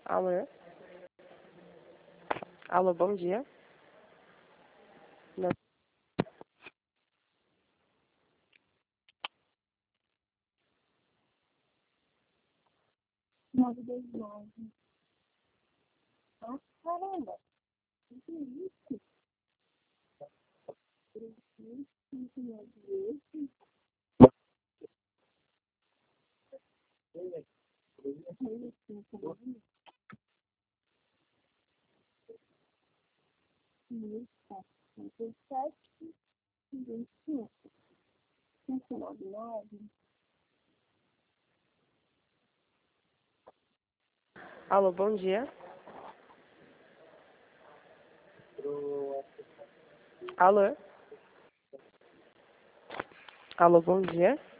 Alô? Alô, bom dia. Não. Nove, dois, nove. Ah, caramba. Que isso? Três, cinco, nove, oito. Três, cinco, nove, oito. Sete, sete, vinte, cinco. Cinco, nove, nove. Alô, bom dia. Alô? Alô, bom dia.